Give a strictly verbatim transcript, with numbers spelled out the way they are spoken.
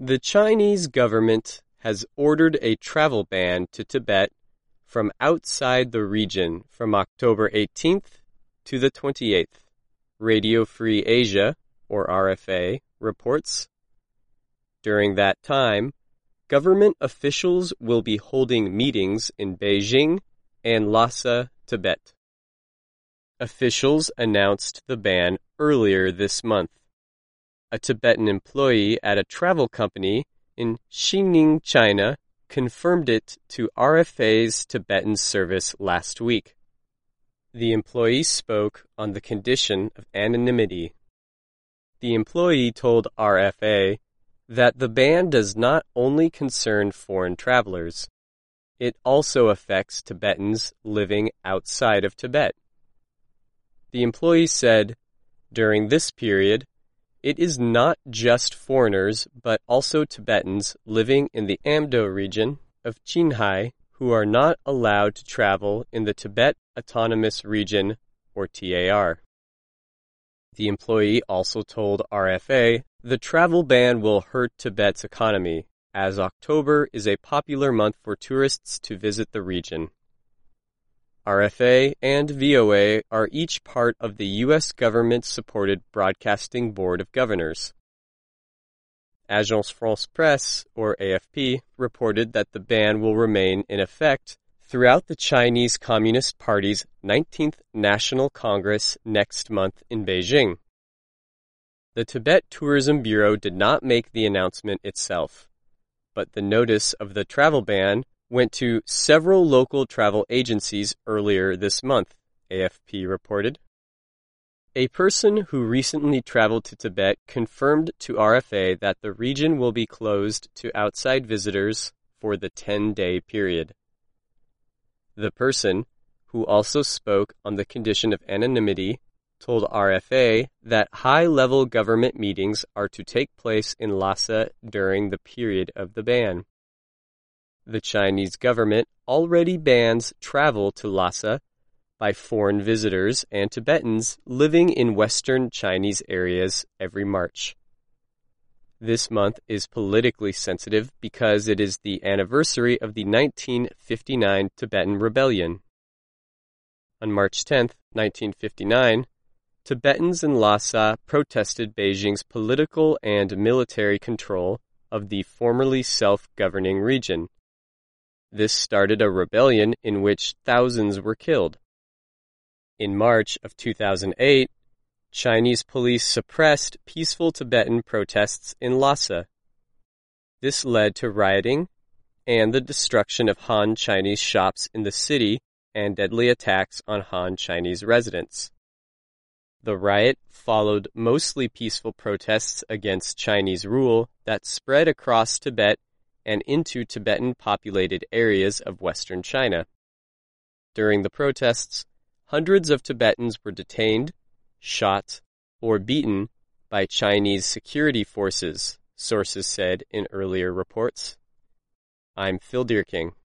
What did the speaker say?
The Chinese government has ordered a travel ban to Tibet from outside the region from October eighteenth to the twenty-eighth. Radio Free Asia, or R F A, reports. During that time, government officials will be holding meetings in Beijing and Lhasa, Tibet. Officials announced the ban earlier this month. A Tibetan employee at a travel company in Xining, China, confirmed it to R F A's Tibetan service last week. The employee spoke on the condition of anonymity. The employee told R F A that the ban does not only concern foreign travelers. It also affects Tibetans living outside of Tibet. The employee said, during this period, it is not just foreigners but also Tibetans living in the Amdo region of Qinghai who are not allowed to travel in the Tibet Autonomous Region, or T A R. The employee also told R F A the travel ban will hurt Tibet's economy, as October is a popular month for tourists to visit the region. R F A and V O A are each part of the U S government-supported Broadcasting Board of Governors. Agence France-Presse, or A F P, reported that the ban will remain in effect throughout the Chinese Communist Party's nineteenth National Congress next month in Beijing. The Tibet Tourism Bureau did not make the announcement itself, but the notice of the travel ban went to several local travel agencies earlier this month, A F P reported. A person who recently traveled to Tibet confirmed to R F A that the region will be closed to outside visitors for the ten-day period. The person, who also spoke on the condition of anonymity, told R F A that high-level government meetings are to take place in Lhasa during the period of the ban. The Chinese government already bans travel to Lhasa by foreign visitors and Tibetans living in western Chinese areas every March. This month is politically sensitive because it is the anniversary of the nineteen fifty-nine Tibetan Rebellion. On March tenth, nineteen fifty-nine, Tibetans in Lhasa protested Beijing's political and military control of the formerly self-governing region. This started a rebellion in which thousands were killed. In March of two thousand eight, Chinese police suppressed peaceful Tibetan protests in Lhasa. This led to rioting and the destruction of Han Chinese shops in the city and deadly attacks on Han Chinese residents. The riot followed mostly peaceful protests against Chinese rule that spread across Tibet and into Tibetan-populated areas of western China. During the protests, hundreds of Tibetans were detained, shot, or beaten by Chinese security forces, sources said in earlier reports. I'm Phil Deerking.